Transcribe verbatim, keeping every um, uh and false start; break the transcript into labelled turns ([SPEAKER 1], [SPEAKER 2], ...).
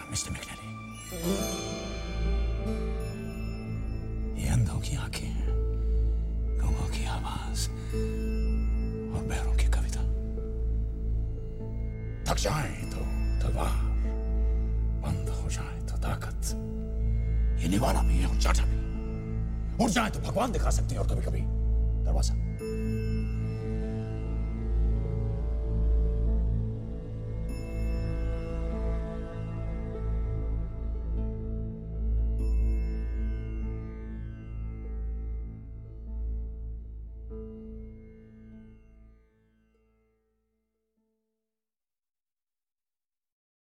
[SPEAKER 1] Mister McNally, ये अंधों की आंखें हैं, गूंगों की आवाज और बहरों की कविता। थक जाए तो तलवार, बंद हो जाए तो ताकत। ये निवाला भी है और चाचा भी। उड़ जाए तो भगवान दिखा सकते हैं और कभी कभी दरवाजा।